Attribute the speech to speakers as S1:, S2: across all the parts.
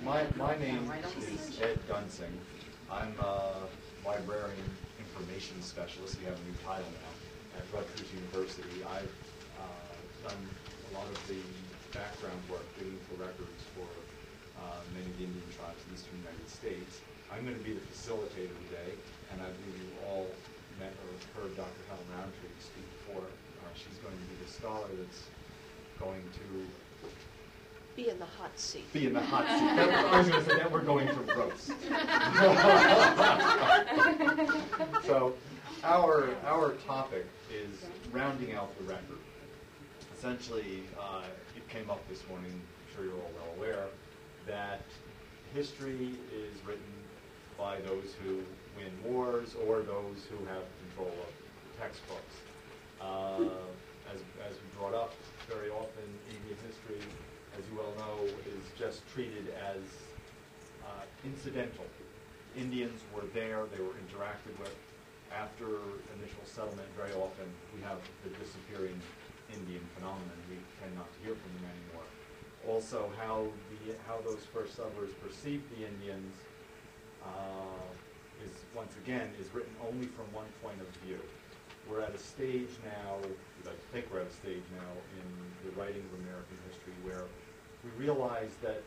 S1: My name is Ed Dunsing. I'm a librarian information specialist. We have a new title now at Rutgers University. I've done a lot of the background work, digging for records for many of the Indian tribes in the eastern United States. I'm going to be the facilitator today, and I believe you all met or heard Dr. Helen Roundtree speak before. She's going to be the scholar that's going to
S2: be in the hot seat.
S1: Be in the hot seat. I was going to say that we're going to roast. So our topic is rounding out the record. Essentially, it came up this morning, I'm sure you're all well aware, that history is written by those who win wars or those who have control of the textbooks. As we brought up, very often Indian history, as you well know, is just treated as incidental. Indians were there, they were interacted with. After initial settlement, very often we have the disappearing Indian phenomenon. We tend not to hear from them anymore. Also, how those first settlers perceived the Indians is, once again, is written only from one point of view. We're at a stage now, I think we're at a stage now in the writing of American history where we realize that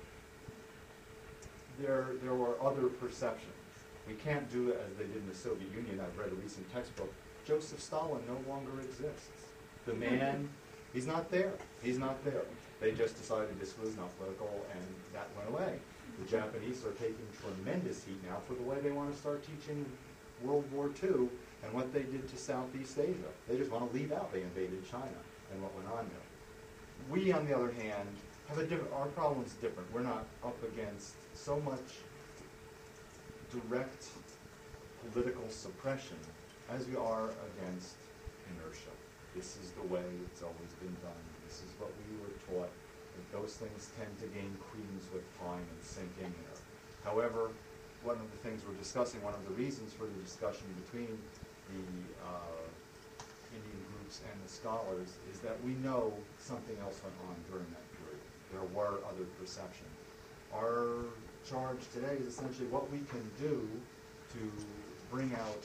S1: there were other perceptions. We can't do it as they did in the Soviet Union. I've read a recent textbook. Joseph Stalin no longer exists. The man, he's not there. He's not there. They just decided this was not political, and that went away. The Japanese are taking tremendous heat now for the way they want to start teaching World War II and what they did to Southeast Asia. They just want to leave out they invaded China and what went on there. We, on the other hand, have a different, our problem's different. We're not up against so much direct political suppression as we are against inertia. This is the way it's always been done. This is what we were taught. And those things tend to gain credence with time and sink in there. However, one of the things we're discussing, one of the reasons for the discussion between the Indian groups and the scholars is that we know something else went on during that period. There were other perceptions. Our charge today is essentially what we can do to bring out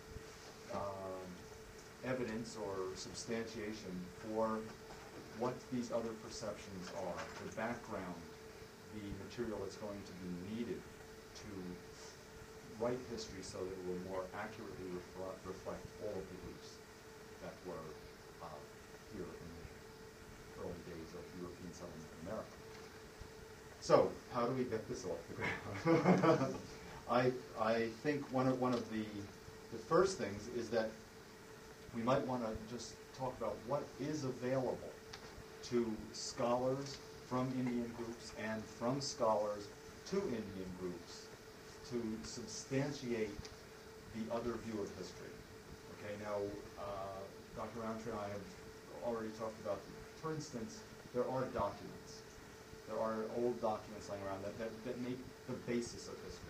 S1: evidence or substantiation for what these other perceptions are, the background, the material that's going to be needed to write history so that it will more accurately reflect all of the groups that were here in the early days of European settlement in America. So, how do we get this off the ground? I think one of the first things is that we might want to just talk about what is available to scholars from Indian groups and from scholars to Indian groups to substantiate the other view of history. Okay, now, Dr. Roundtree and I have already talked about, for instance, there are documents. There are old documents lying around that make the basis of history.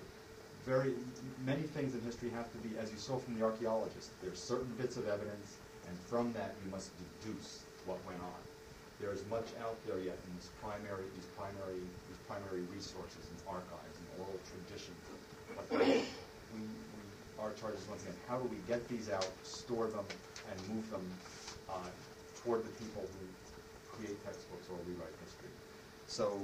S1: Many things in history have to be, as you saw from the archaeologists, there's certain bits of evidence, and from that you must deduce what went on. There is much out there yet in these primary resources and archives and oral traditions. But our charge is, once again, how do we get these out, store them, and move them toward the people who create textbooks or rewrite history? So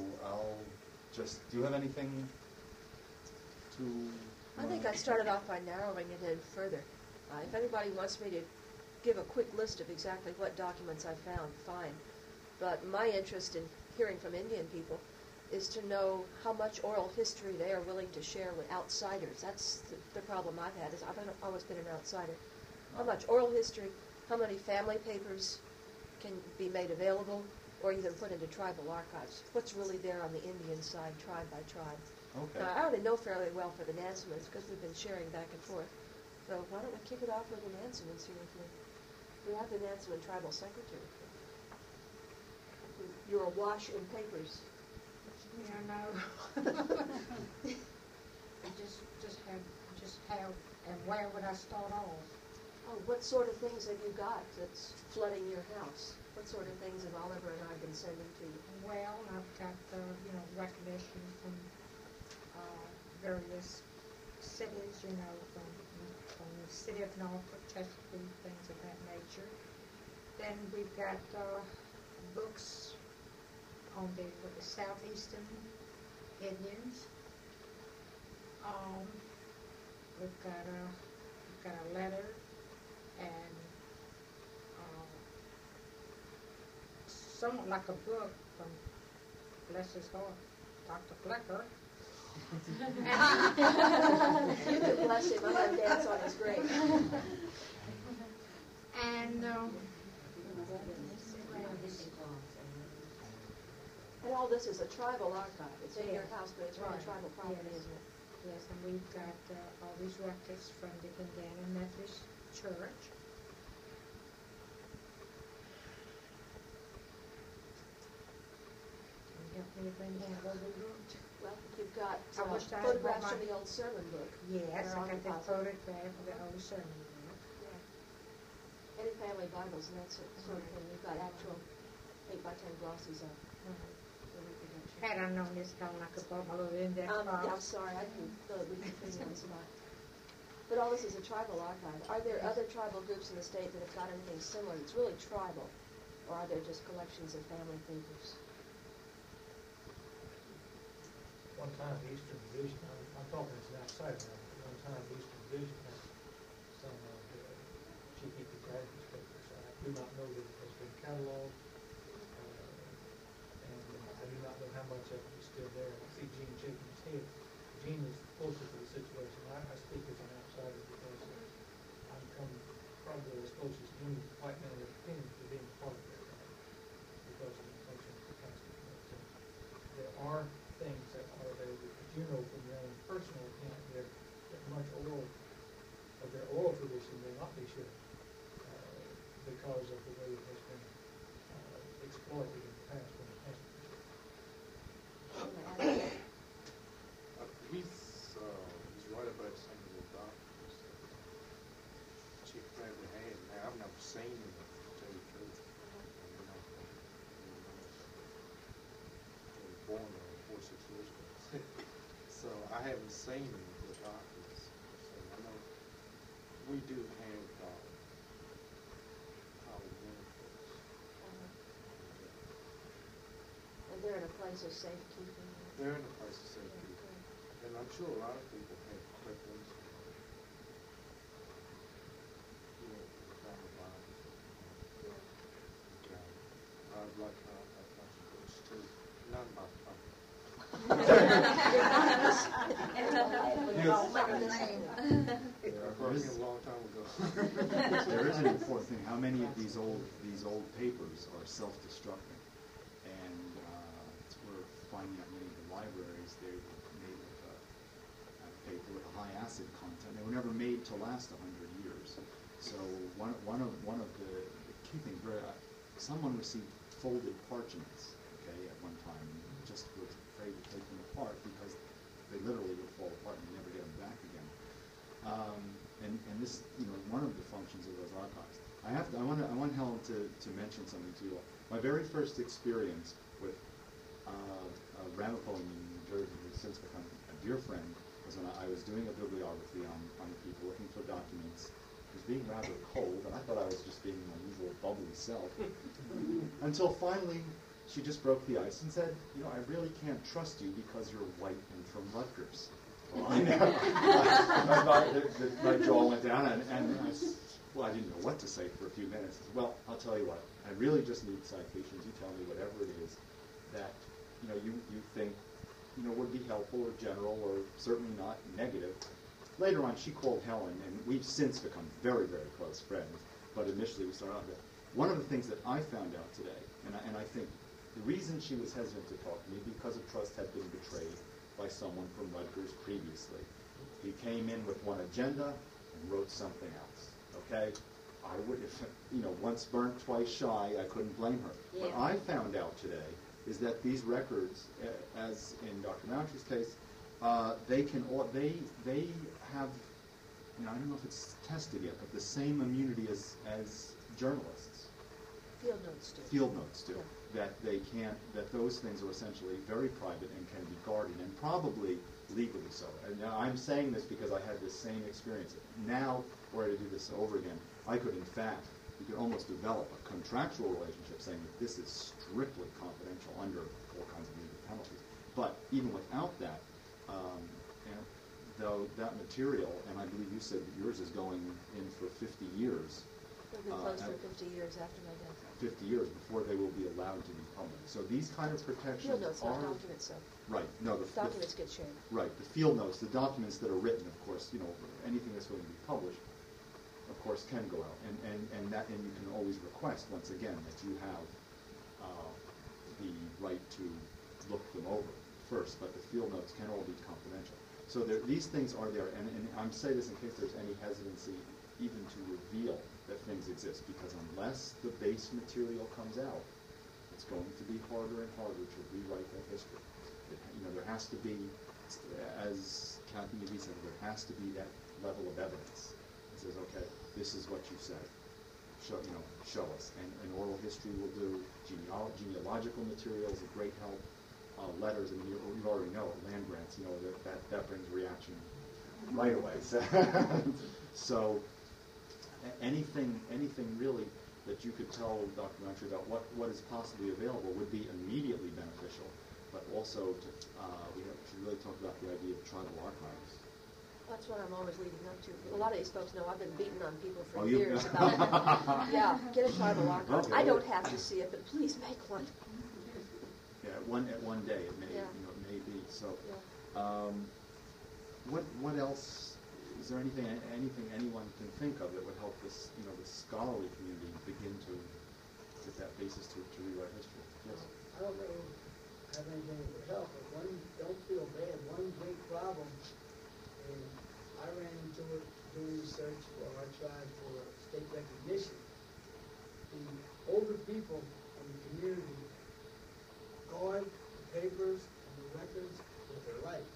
S1: do you have anything to...
S2: I think I started off by narrowing it in further. If anybody wants me to give a quick list of exactly what documents I found, fine. But my interest in hearing from Indian people is to know how much oral history they are willing to share with outsiders. That's the problem I've had, is I've always been an outsider. How much oral history, how many family papers can be made available or even put into tribal archives. What's really there on the Indian side, tribe by tribe.
S1: Okay.
S2: Now, I already know fairly well for the Nansumans because we've been sharing back and forth. So why don't we kick it off with the Nansumans here with me? We have the Nansuman Tribal Secretary. You're awash in papers.
S3: Yeah, no. just how and where would I start off?
S2: Oh, what sort of things have you got that's flooding your house? What sort of things have Oliver and I been sending to you?
S3: Well, I've got, recognition from various cities, you know, from the city of Norfolk, Chesapeake, things of that nature. Then we've got books on the southeastern Indians. We've got a letter and somewhat like a book from, bless his heart, Dr. Flecker.
S2: You can bless him. I'm going to dance on his grave.
S3: And
S2: And all this is a tribal archive. It's in your
S3: Yeah.
S2: house, but it's on
S3: Right.
S2: tribal property,
S3: Yes.
S2: isn't it?
S3: yes, and we've got all these records from the Indiana Methodist Church. Can you help me bring down what we wrote?
S2: Well, you've got
S3: I wish I had
S2: photographs
S3: brought
S2: from
S3: my-
S2: the old sermon book.
S3: Yes,
S2: They're
S3: I
S2: on
S3: got
S2: the
S3: that
S2: closet.
S3: photograph of the old sermon book.
S2: Yeah. Any family Bibles and that sort of thing. We've got actual 8x10 glossies of the reproduction.
S3: Had I known this time, I could bought my little index
S2: Yeah, I'm
S3: box.
S2: sorry, I didn't know that we could figure this out. But all this is a tribal archive. Are there other tribal groups in the state that have got anything similar that's really tribal? Or are there just collections of family papers?
S4: One time the Eastern Division, I'm talking as an outsider now, but one time the Eastern Division had some Chief Guidance papers. I do not know that it has been cataloged, and I do not know how much of it is still there. I see Gene shaking his head. Gene is closer to the situation. I speak as an outsider because I'm come probably as close as any white man has been to being part of that, because of the function of the Constitution. There are things that are there that you know from your own personal account that much oral of their oral tradition may not be shared because of the way it has been exploited in the past when it has been shared.
S5: He's right about some of the documents that Chief Bradley had. Now, I've never seen him, to tell you the truth. You know, I was born 46 years ago. So I haven't seen him with the documents. So I know we do have our benefits.
S2: And they're in a place of safekeeping?
S5: They're in a place of safety.
S2: Yeah, good.
S5: And I'm sure a lot of people have clippings. You know, the kind of Bibles.
S2: Yeah.
S5: I'd like some books too. None about the I brought him a long time ago.
S1: There is an important thing. How many of these old papers are self-destructing? And we're finding out many of the libraries, they were made with a paper with a high acid content. They were never made to last 100 years. So one of the key things, someone received folded parchments, okay, at one time, and just was afraid to take them apart because they literally would fall apart and you never get them back again. And this, one of the functions of those archives. I want Helen to mention something to you all. My very first experience with Ramapo in New Jersey, who's since become a dear friend, was when I was doing a bibliography on people looking for documents. It was being rather cold, and I thought I was just being my usual bubbly self. Until finally, she just broke the ice and said, I really can't trust you because you're white and from Rutgers. My jaw went down, and I didn't know what to say for a few minutes. I said, well, I'll tell you what, I really just need citations. You tell me whatever it is that you think would be helpful or general or certainly not negative. Later on, she called Helen, and we've since become very, very close friends. But initially, we started out there. One of the things that I found out today, and I think the reason she was hesitant to talk to me because a trust had been betrayed by someone from Rutgers previously. He came in with one agenda and wrote something else. Okay, I would, once burnt, twice shy. I couldn't blame her.
S2: Yeah.
S1: What I found out today is that these records, as in Dr. Mountry's case, they have, I don't know if it's tested yet, but the same immunity as journalists.
S2: Field notes do.
S1: Field notes do.
S2: Yeah.
S1: That they can't, that those things are essentially very private and can be guarded, and probably legally so. And now I'm saying this because I had this same experience. Now, were I to do this over again, I could in fact, you could almost develop a contractual relationship saying that this is strictly confidential under all kinds of legal penalties. But even without that, and though that material, and I believe you said that yours is going in for 50 years,
S2: It'll be closed for 50 years after my death.
S1: 50 years before they will be allowed to be public. So these kind of protections
S2: Field notes, not
S1: are...
S2: documents, though.
S1: Right, no,
S2: Documents get shared.
S1: Right, the field notes, the documents that are written, of course, you know, anything that's going to be published, of course, can go out. And you can always request, once again, that you have the right to look them over first, but the field notes can all be confidential. So these things are there, and I'm saying this in case there's any hesitancy even to reveal that things exist, because unless the base material comes out, it's going to be harder and harder to rewrite that history. You know, there has to be, as Kathy McGee said, there has to be that level of evidence. It says, okay, this is what you said. Show us. And oral history will do. Genealogical material is a great help. Letters, and you already know, land grants, you know, that brings reaction right away. So anything really that you could tell documentary about what is possibly available would be immediately beneficial, but also we should really talk about the idea of tribal archives.
S2: That's what I'm always leading up to. A lot of these folks know I've been beating on people for
S1: Oh,
S2: years about it. Yeah, get a tribal archive.
S1: Okay.
S2: I don't have to see it, but please make one.
S1: Yeah, at one day it may,
S2: Yeah.
S1: it may be. So,
S2: Yeah.
S1: what else? Is there anything anyone can think of that would help this, the scholarly community begin to get that basis to rewrite history? Yes.
S6: I don't know have anything that would help, but don't feel bad. One big problem, and I ran into it doing research for our tribe for state recognition. The older people in the community guard the papers and the records with their life.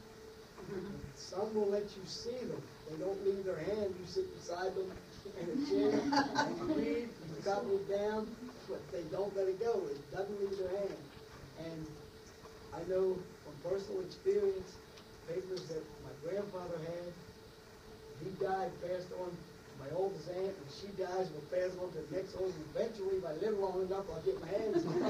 S6: Some will let you see them. They don't leave their hand. You sit beside them in a chair and you read, you copy it down, but they don't let it go. It doesn't leave their hand. And I know from personal experience, papers that my grandfather had, he died, passed on to my oldest aunt, and she dies, will pass on to the next oldest. Eventually, if I live long enough, I'll get my hands on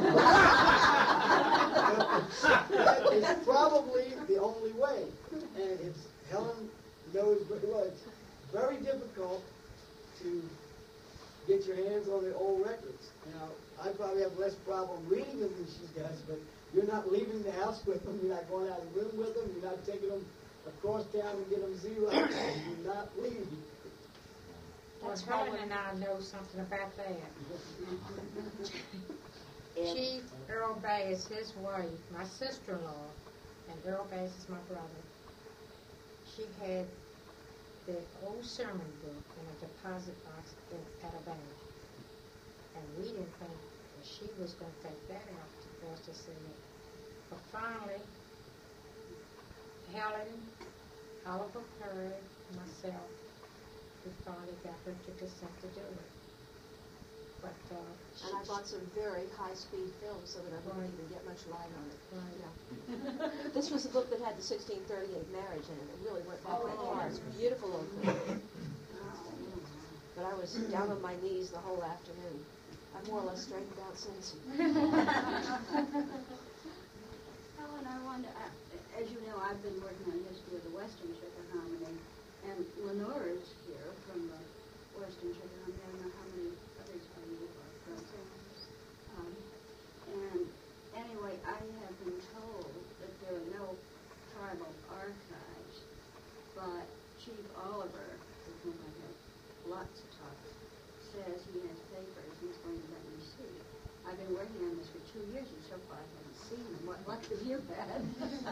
S6: it. That is probably the only way. And it's, Helen knows very well, it's very difficult to get your hands on the old records. Now, I probably have less problem reading them than she does, but you're not leaving the house with them, you're not going out of the room with them, you're not taking them across town and get them zeroed. You're not leaving.
S3: Well,
S2: That's
S3: Helen
S2: probably-
S3: and I know something about that.
S2: And-
S3: Chief Earl Bass, his wife, my sister-in-law, and Earl Bass is my brother. She had the old sermon book in a deposit box at a bank. And we didn't think that she was going to take that out for us to see it. But finally, Helen, Oliver Perry, and myself, we finally got her to consent to do it. But,
S2: And I bought some very high-speed film so that I wouldn't even get much light on it.
S3: Right.
S2: Yeah. This was the book that had the 1638 marriage in it. It really went back that far. It's a beautiful old book. But I was down on my knees the whole afternoon. I've more or less straightened out since.
S7: Helen, I wanted to, as you know, I've been working on the history of the Western Chickahominy, and Lenore is here from the Western Chickahominy. I don't know how many others are you are from. And anyway, I have been told that there are no tribal archives, but Chief Oliver, with whom I have lots of talk, says he has papers he's going to let me see. I've been working on this for 2 years, and so far I haven't seen them. What luck have you had?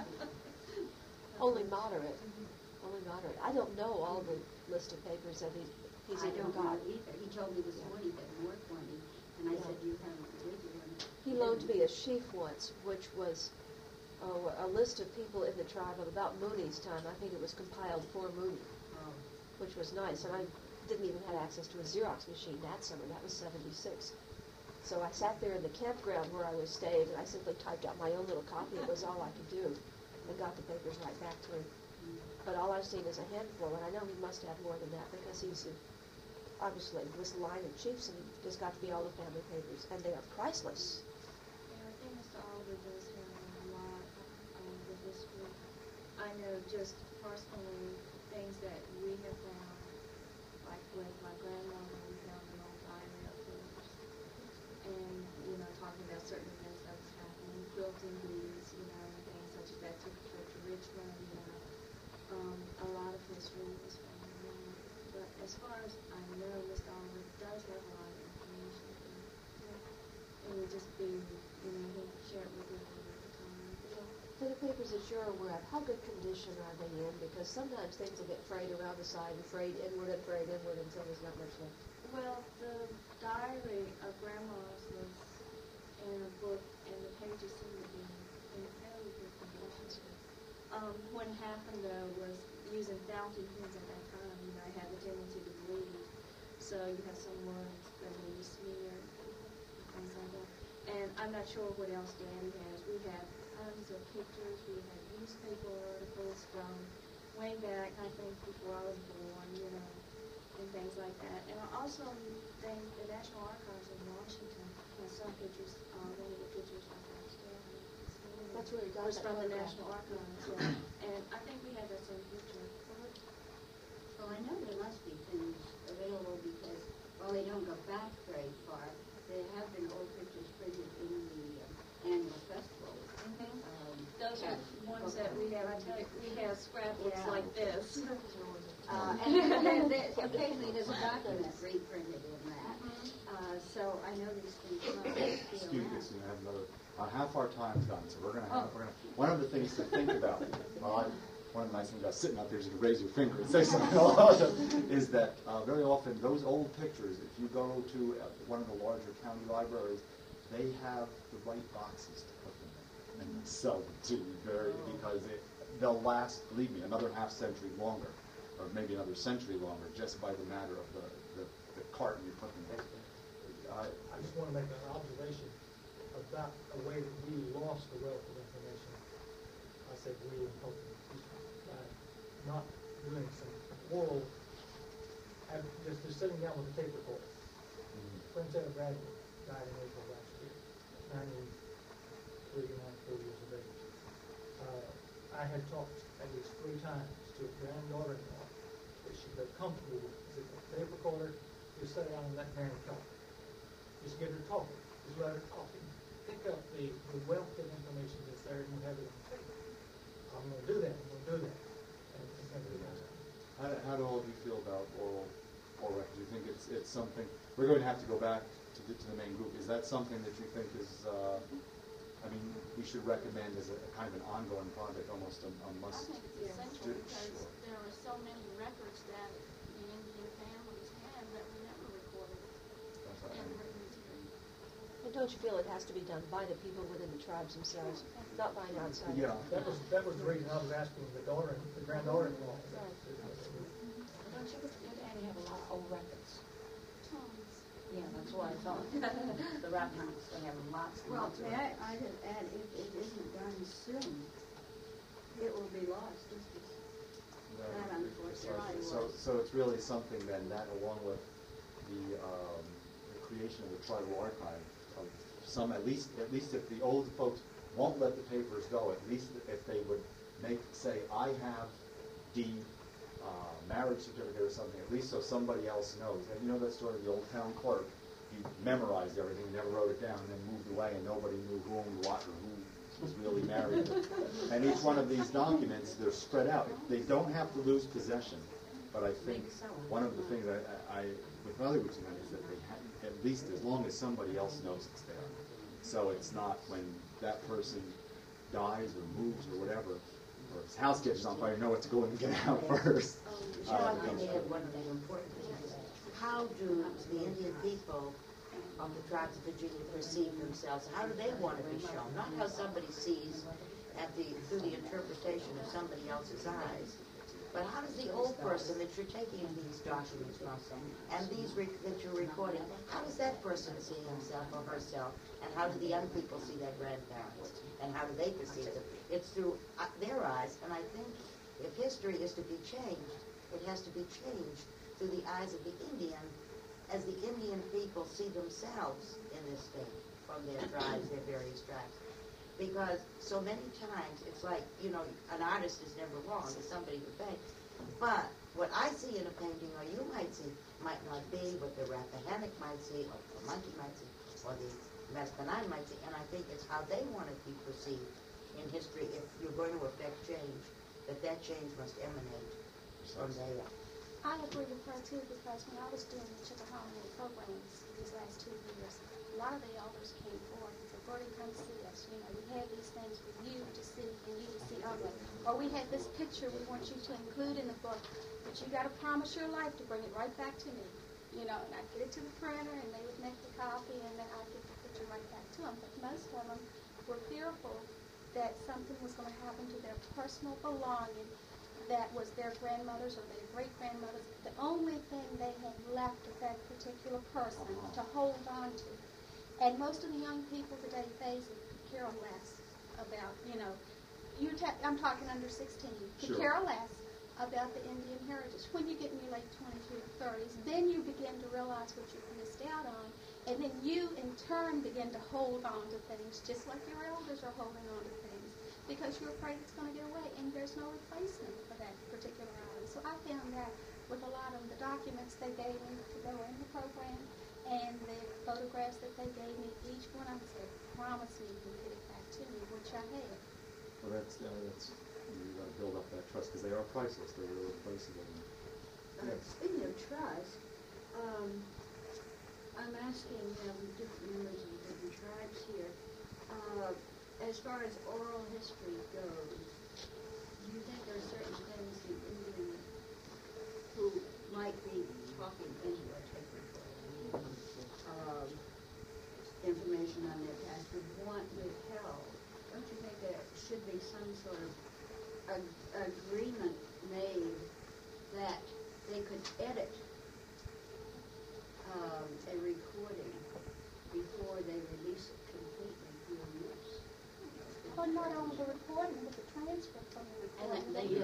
S2: Only moderate. Only moderate. I don't know all the list of papers that he's
S7: I
S2: even
S7: don't know
S2: got.
S7: either. He told me this morning that more plenty, and I said, you haven't with you. And
S2: He loaned me a sheaf once, which was a list of people in the tribe of about Mooney's time. I think it was compiled for Mooney,
S7: Oh,
S2: which was nice. And I didn't even have access to a Xerox machine that summer. That was 76. So I sat there in the campground where I was staying, and I simply typed out my own little copy. It was all I could do, and got the papers right back to him. But all I've seen is a handful, and I know he must have more than that because he's obviously was the line of chiefs, and he just got to be all the family papers, and they are priceless.
S7: Yeah, I think Mr. Oliver does have a lot of the history. I know just personally things that we have found, like with my grandmother, we found an old diary of hers. And, talking about certain events that was happening, quilting beads, and things such as that, took a trip to Richmond, a lot of history was found in there. But as far as I know, Mr. Oliver does have a lot of information. It would just be, he'll share it with you all the time.
S2: For the papers that you're aware of, how good condition are they in? Because sometimes things will get frayed around the side and frayed inward until there's not much left.
S7: Well, the diary of Grandma's was in a book, and the pages seem to be in fairly good condition. What happened, though, was using fountain pens at that time, I had the tendency to bleed. So you have some words that may be smeared, things like that. And I'm not sure what else Daddy has. We have tons of pictures. We have newspaper articles from way back, I think, before I was born, and things like that. And I also think the National Archives in Washington has some pictures, one of the pictures I have standing.
S2: That's where he got
S7: was
S2: that
S7: from the
S2: photograph.
S7: National Archives, yeah. And I think we have that same picture.
S8: Well, I know there must be things available because, while they don't go back very far, there have been old pictures printed in the annual festival.
S7: Those are ones that we have. I tell you, we have scrapbooks
S8: Yeah.
S7: like this.
S8: And occasionally there's a document reprinted in that. So I know these things must be
S1: Excuse me,
S8: around.
S1: I have another, half our time's gone, so we're gonna one of the things to think about, one of the nice things about sitting out there is you can raise your finger and say something, is that very often those old pictures, if you go to one of the larger county libraries, they have the right boxes to put them in, and sell them to you because they'll last, believe me, another half century longer, or maybe another century longer, just by the matter of the carton you put them in.
S4: I just want to make an observation about the way that we lost the wealth of information. I said we in hoping by not doing some oral, just sitting down with a tape recorder. Princetta Bradley died in April last year, 93 years of age. I had talked at least 3 times to a granddaughter-in-law that she felt comfortable with. I said, tape recorder, just sit down and let Mary talk. Just get her talking. Just let her talk. Pick up the wealth of information that's there and you have it on tape. I'm going to do that. I'm going to do that. And everything else.
S1: How do all of you feel about oral records? Do you think it's something, we're going to have to go back to the main group. Is that something that you think is, we should recommend as a kind of an ongoing project, almost a must?
S9: I think it's essential because there are so many records that the Indian families have that were never recorded and written history.
S2: And don't you feel it has to be done by the people within the tribes themselves, not by an outsider?
S1: Yeah.
S4: That was the reason I was asking the granddaughter-in-law.
S3: Don't you and Annie have a lot of old records?
S9: Tons.
S8: Yeah, that's what I thought. The Rock Mountains, they have lots and
S7: Well,
S8: lots of
S7: may
S8: records.
S7: I just add, if it isn't done soon, it will be lost. That unfortunately was.
S1: So it's really something then that, along with the creation of the tribal archive, of some at least if the old folks won't let the papers go, at least if they would say I have the marriage certificate or something, at least so somebody else knows. And you know that story of the old town clerk? He memorized everything, he never wrote it down, and then moved away, and nobody knew who owned what or who was really married. And each one of these documents, they're spread out. They don't have to lose possession, but I think one of the things I with other groups is that they have, at least as long as somebody else knows it's there. So it's not when that person dies or moves or whatever, or his house catches on fire, you know what to go and get out first.
S10: Sean, I think one thing important is how do the Indian people of the tribes of Virginia perceive themselves? How do they want to be shown? Not how somebody sees through the interpretation of somebody else's eyes, But how does the old person that you're taking these documents from, and that you're recording, how does that person see himself or herself? And how do the young people see their grandparents? And how do they perceive them? It's through their eyes, and I think if history is to be changed, it has to be changed through the eyes of the Indian, as the Indian people see themselves in this state, from their tribes, their various tribes. Because so many times, it's like, you know, an artist is never wrong, it's somebody who paints. But what I see in a painting, or you might see, might not be what the Rappahannock might see, or the monkey might see, or the Maspanine might see, and I think it's how they want to be perceived in history. If you're going to affect change, that change must emanate from there.
S9: I agree with her too, because when I was doing the Chickahominy programs these last 2 years, a lot of the elders came forward and said, Bertie, come see us. You know, we have these things for you to see and you to see others. Or we have this picture we want you to include in the book, but you got to promise your life to bring it right back to me. You know, and I'd get it to the printer and they would make the copy and then I'd get the picture right back to them. But most of them were fearful that something was going to happen to their personal belonging that was their grandmother's or their great-grandmother's, the only thing they had left of that particular person to hold on to. And most of the young people today face it, could care less about, you know, I'm talking under 16, could care less about the Indian heritage. When you get in your late 20s, your 30s, then you begin to realize what you've missed out on, and then you, in turn, begin to hold on to things, just like your elders are holding on to things, because you're afraid it's going to get away, and there's no replacement for that particular item. So I found that with a lot of the documents they gave me to go in the program, and the photographs that they gave me, each one of them said, promise me you can get it back to me, which I have.
S1: Well, that's you got to build up that trust, because they are priceless. They're irreplaceable. Yes.
S8: Speaking of trust, I'm asking different members of the different tribes here, as far as oral history goes, do you think there are certain things in Indian who might be talking into a tape recorder, information on their past would want withheld? Don't you think there should be some sort of agreement made that they could edit a recording before they release it completely for use?
S9: Well, not only the recording, but the transcript from the recording.
S8: And they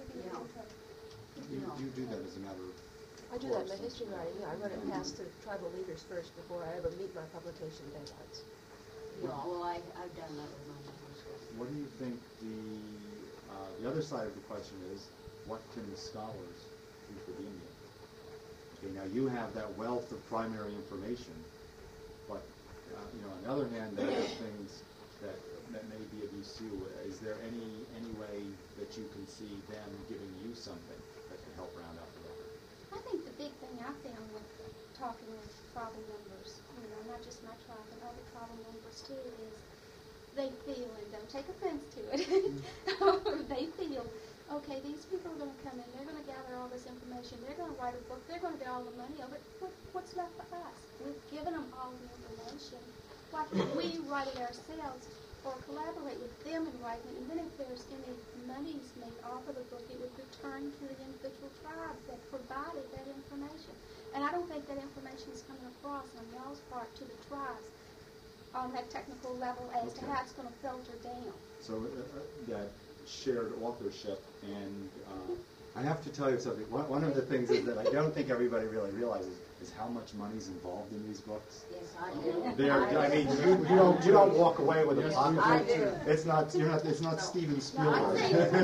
S5: You do that as a matter of
S2: I do that in my history writing. I run it past the tribal leaders first before I ever meet my publication deadlines.
S8: well, I've done that with my manuscript.
S1: What do you think the other side of the question is, what can the scholars do for the Indian? Okay, now you have that wealth of primary information, but you know, on the other hand, there are things that may be of use to you. Is there any way that you can see them giving you something that can help round out the record?
S9: I think the big thing I found with talking with tribal members, you know, not just my tribe, but other tribal members too, is they feel, and don't take offense to it, they feel, okay, these people are going to come in, they're going to gather all this information, they're going to write a book, they're going to get all the money of it, what's left for us? We've given them all the information. Why can't we write it ourselves or collaborate with them in writing it? And then if there's any monies made off of the book, it would return to the individual tribe that provided that information. And I don't think that information is coming across on y'all's part to the tribes on that technical level as to how it's going to filter down.
S1: So that shared authorship, and I have to tell you something. One of the things is that I don't think everybody really realizes is how much money's involved in these books.
S10: Yes, I do.
S1: I mean, you don't walk away with a pocket.
S10: I do.
S1: It's not Steven Spielberg.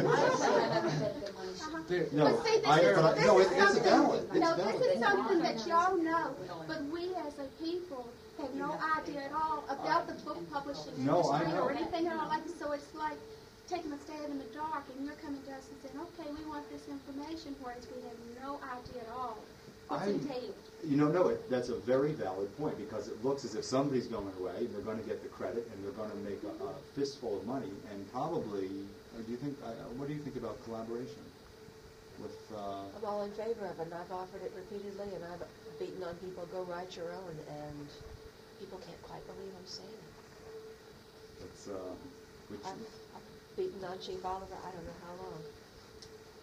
S9: No, but see,
S1: it's valid. It's
S9: no,
S1: valid.
S9: this is something that y'all know, but we as a people have no idea at all about the book publishing industry or anything at all. Like, so it's like taking a stab in the dark, and you're coming to us and saying, okay, we want this information, whereas we have no idea at all what's entailed.
S1: That's a very valid point, because it looks as if somebody's going away, and they're going to get the credit, and they're going to make a fistful of money, and probably, what do you think about collaboration?
S2: I'm all in favor of it, and I've offered it repeatedly, and I've beaten on people, go write your own, and people can't quite believe I'm saying it.
S1: It's,
S2: I've beaten on Chief Oliver, I don't know how long.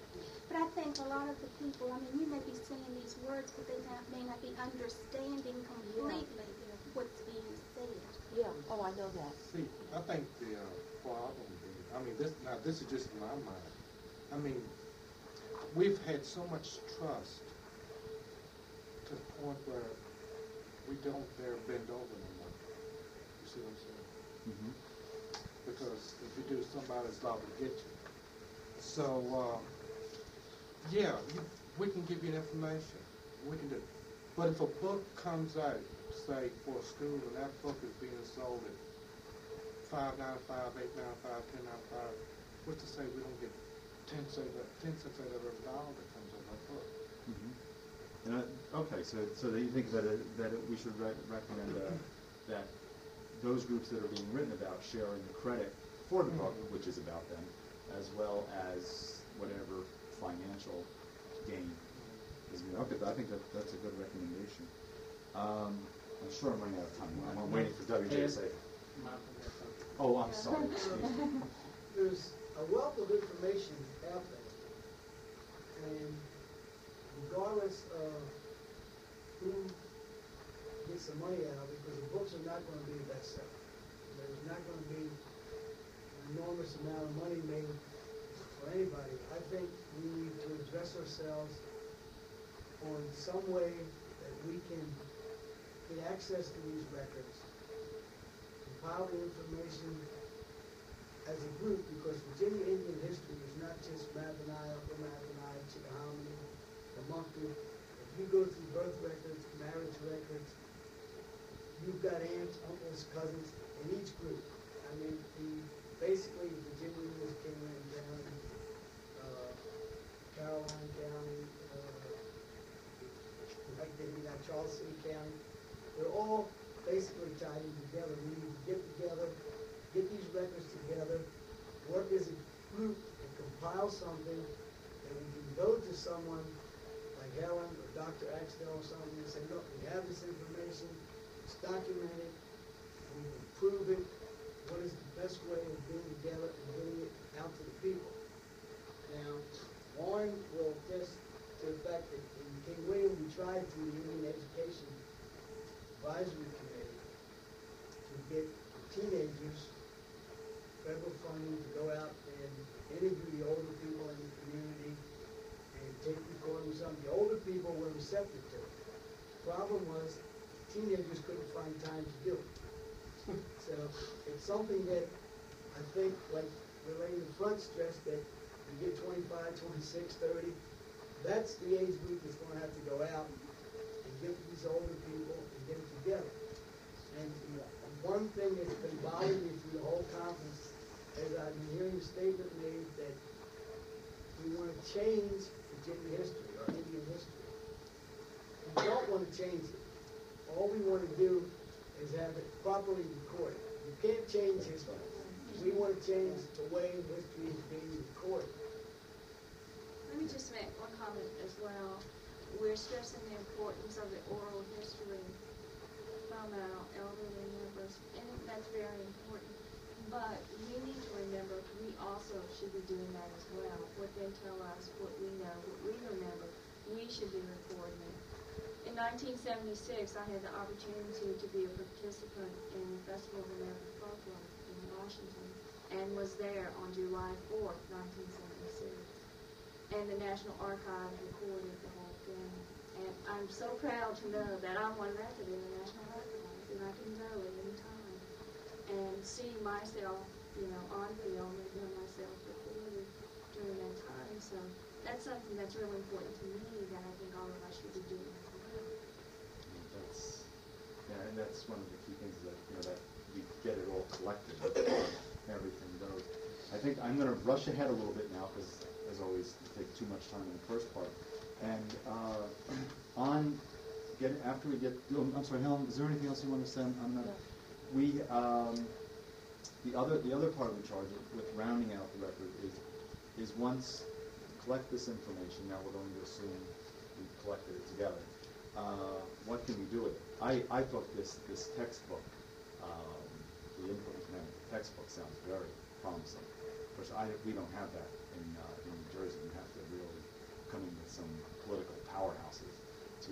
S9: But I think a lot of the people, I mean, you may be saying these words, but they may not be understanding completely what's being said.
S2: Yeah, oh, I know that.
S5: See, I think the problem is, I mean, this is just in my mind. I mean, we've had so much trust to the point where we don't dare bend over no more. You see what I'm saying?
S1: Mhm.
S5: Because if you do, somebody's liable to get you. So, yeah, we can give you information. We can do. But if a book comes out, say, for a school, and that book is being sold at $5.95, $8.95, $10.95, what's to say we don't get 10 cents out of every dollar that comes out of that book?
S1: Mhm. And okay, so that you think that we should recommend that those groups that are being written about sharing the credit for the book, which is about them, as well as whatever financial gain is made. Okay, I think that's a good recommendation. I'm sure I'm running out of time. I'm waiting for WJ to say. Oh, I'm sorry. Excuse me.
S6: There's a wealth of information out there, and regardless of who gets the money out of it, because the books are not going to be a bestseller. There's not going to be an enormous amount of money made for anybody. I think we need to address ourselves on some way that we can get access to these records, compile the information as a group, because Virginia Indian history is not just Mackinac, Upper Mackinac, Chickahominy, Pamunkey. If you go through birth records, marriage records, you've got aunts, uncles, cousins in each group. I mean, basically Virginia Indians came in County, Caroline County, like they did at Charles City County. They're all basically tied in together. We need to get together, get these records together, work as a group, and compile something that we can go to someone like Helen or Dr. Axtell or something and say, look, we have this information, it's documented, we can prove it. What is the best way of being together and getting it out to the people? Now, Warren will attest to the fact that in King William, we tried through the Indian Education Advisory Committee to get teenagers federal funding to go out and interview the older people in the community and take recordings of them. The older people were receptive to it. The problem was teenagers couldn't find time to do it. So it's something that I think, like the lady in the front stressed, that you get 25, 26, 30, that's the age group that's going to have to go out and get these older people and get it together. And one thing that's been bothering me through the whole conference is I've been hearing a statement made that we want to change Virginia history or Indian history. We don't want to change it. All we want to do is have it properly recorded. You can't change history. We want to change the way history is being recorded.
S8: Let me just make one comment as well. We're stressing the importance of the oral history from our elderly members, and that's very important. But we need to remember we also should be doing that as well. What they tell us, what we know, what we remember, we should be recording it. In 1976, I had the opportunity to be a participant in the Festival of American Folklore in Washington, and was there on July 4th, 1976. And the National Archives recorded the whole thing. And I'm so proud to know that I'm one record in the National Archives, and I can go at any time and see myself, on film and hear myself recorded during that time. So that's something that's really important to me that I think all of us should be doing as well.
S1: And that's one of the key things that that we get it all collected, everything goes. I think I'm going to rush ahead a little bit now because, as always, we take too much time in the first part. And after we get, I'm sorry, Helen, is there anything else you want to say? I'm not. No. The other part of the charge with rounding out the record is once collect this information. Now we're going to assume we collected it together. What can we do with it? I thought this textbook, the input we can have with the textbook sounds very promising. Of course, we don't have that in New Jersey. You have to really coming with some political powerhouses to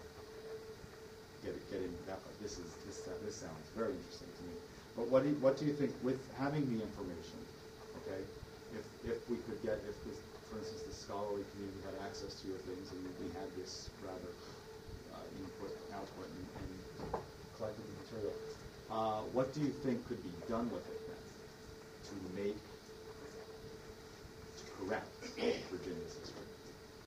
S1: get in that. This sounds very interesting to me. But what do you think with having the information? Okay, if we could get, if this, for instance, the scholarly community had access to your things and we had this rather input, output, and collected the material, what do you think could be done with it?